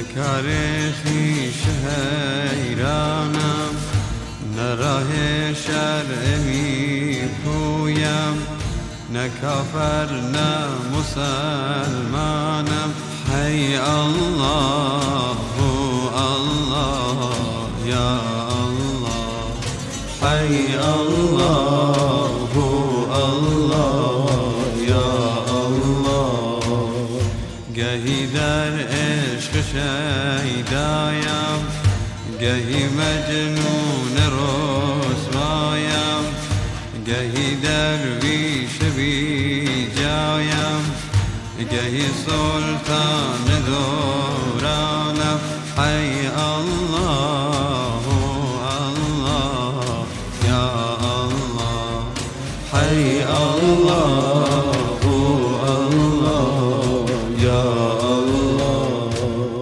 کار خویش حیرانم، نه راه شرع می پویم، نه کافر نه مسلمانم. حی الله الله یا الله، حی الله الله یا الله. گهی در عشق شیدایم، گهی مجنون رسوایم، گهی درویش بی جایم، گهی سلطان دورانم. حی الله الله یا الله، حی الله الله یا الله.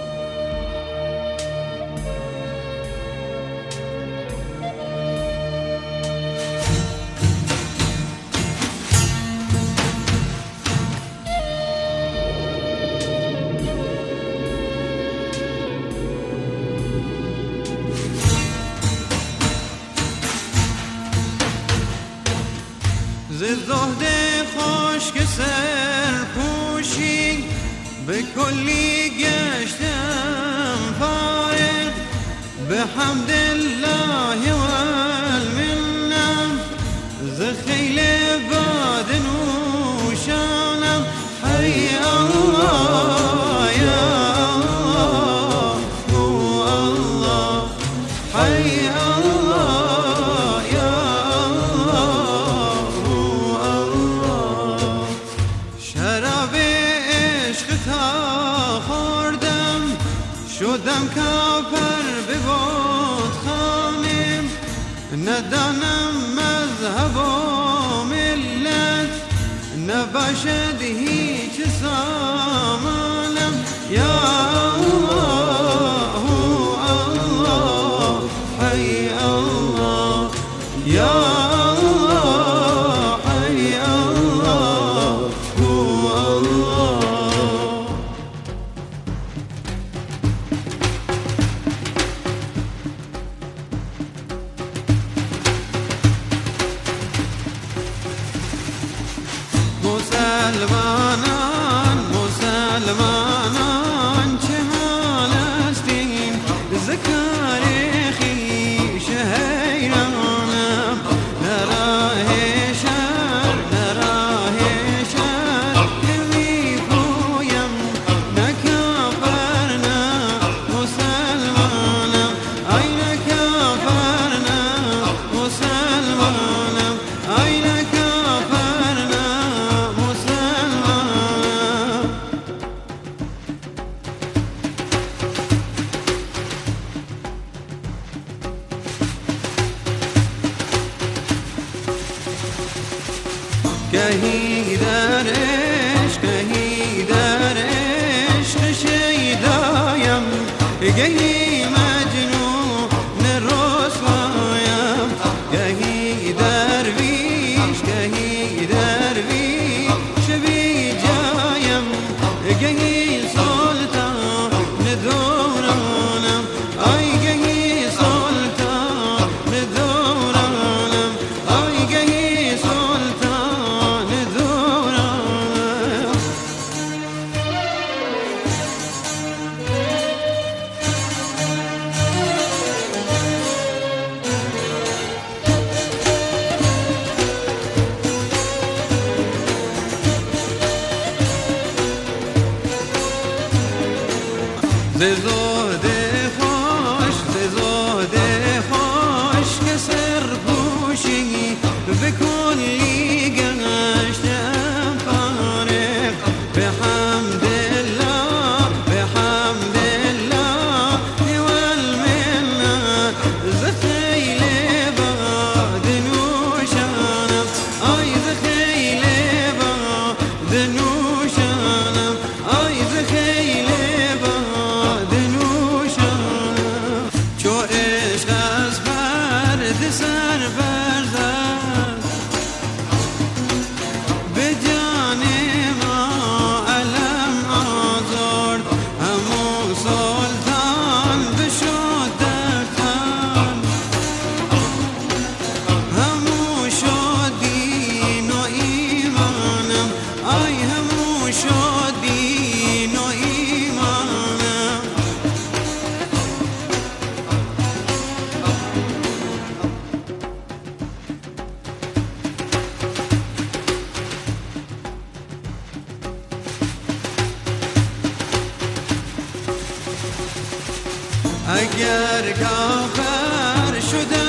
ز زهد خشک سرپوشی به کلی گشتم فارغ، به حمد الله و المنه ز خیل باد نوشانم. حی الله یا الله، حی الله یا الله. شراب عشق تا خوردم، شدم کافر به بتخانه، ندانم مذهب و ملت، نباشد هیچ سامانم. یا الله الله، حی الله یا الله، حی الله الله. مسلمانان مسلمانان چه حال استیم، ز کار خویش حیرانم، نه راه شر نه راه شر می پویم، نه کافر نه مسلمانم. ای نه کافر نه مسلمانم، ای نه کافر نه مسلمانم. گهی در عشق گهی در عشق شیدایم، گهی مجنون رسوایم، گهی درویش گهی درویش بی جایم، گهی سلطان دورانم. ای گهی سلطان دورانم، ای گهی سلطان دورانم. ز زهد خوش که سرپوشی به کلی گشتم فارغ، به حمد الله به حمد الله و المنه ز خیل باد نوشانم. ای ز خیل باد نوشانم، ای ز خیل باد نوشانم. اگر کافر شدم